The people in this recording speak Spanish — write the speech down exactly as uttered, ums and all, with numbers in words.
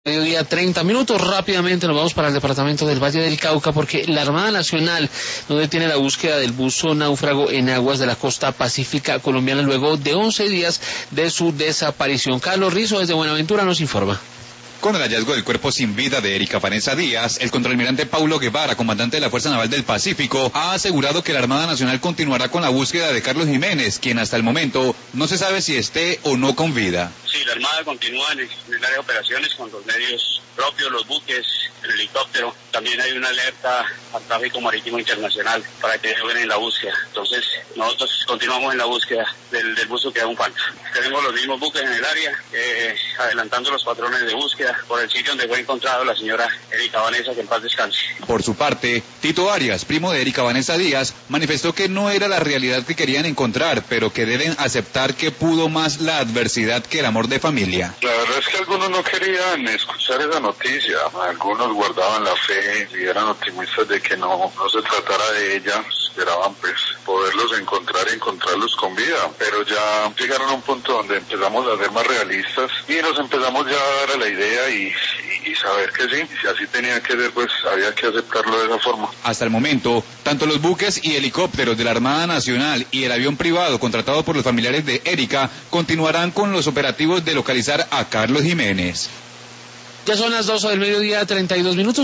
Mediodía, treinta minutos, rápidamente nos vamos para el departamento del Valle del Cauca porque la Armada Nacional no detiene la búsqueda del buzo náufrago en aguas de la costa pacífica colombiana luego de once días de su desaparición. Carlos Rizo desde Buenaventura nos informa. Con el hallazgo del cuerpo sin vida de Erika Vanessa Díaz, el contraalmirante Paulo Guevara, comandante de la Fuerza Naval del Pacífico, ha asegurado que la Armada Nacional continuará con la búsqueda de Carlos Jiménez, quien hasta el momento no se sabe si esté o no con vida. Sí, la Armada continúa en el, en el área de operaciones con los medios propios, los buques, el helicóptero. También hay una alerta al tráfico marítimo internacional para que ayuden en la búsqueda. Entonces, nosotros continuamos en la búsqueda del, del buzo que aún falta. Tenemos los mismos buques en el área, eh, adelantando los patrones de búsqueda por el sitio donde fue encontrado la señora Erika Vanessa, que en paz descanse. Por su parte, Tito Arias, primo de Erika Vanessa Díaz, manifestó que no era la realidad que querían encontrar, pero que deben aceptar que pudo más la adversidad que el amor de familia. La verdad es que algunos no querían escuchar esa noticia, algunos guardaban la fe y eran optimistas de que no, no se tratara de ella, esperaban pues poderlos encontrar y encontrarlos con vida, pero ya llegaron a un punto donde empezamos a ser más realistas y nos empezamos ya a dar a la idea y, y, y saber que sí, si así tenía que ser, pues había que aceptarlo de esa forma. Hasta el momento, tanto los buques y helicópteros de la Armada Nacional y el avión privado contratado por los familiares de Erika continuarán con los operativos de localizar a Carlos Jiménez. Ya son las doce del mediodía, treinta y dos minutos.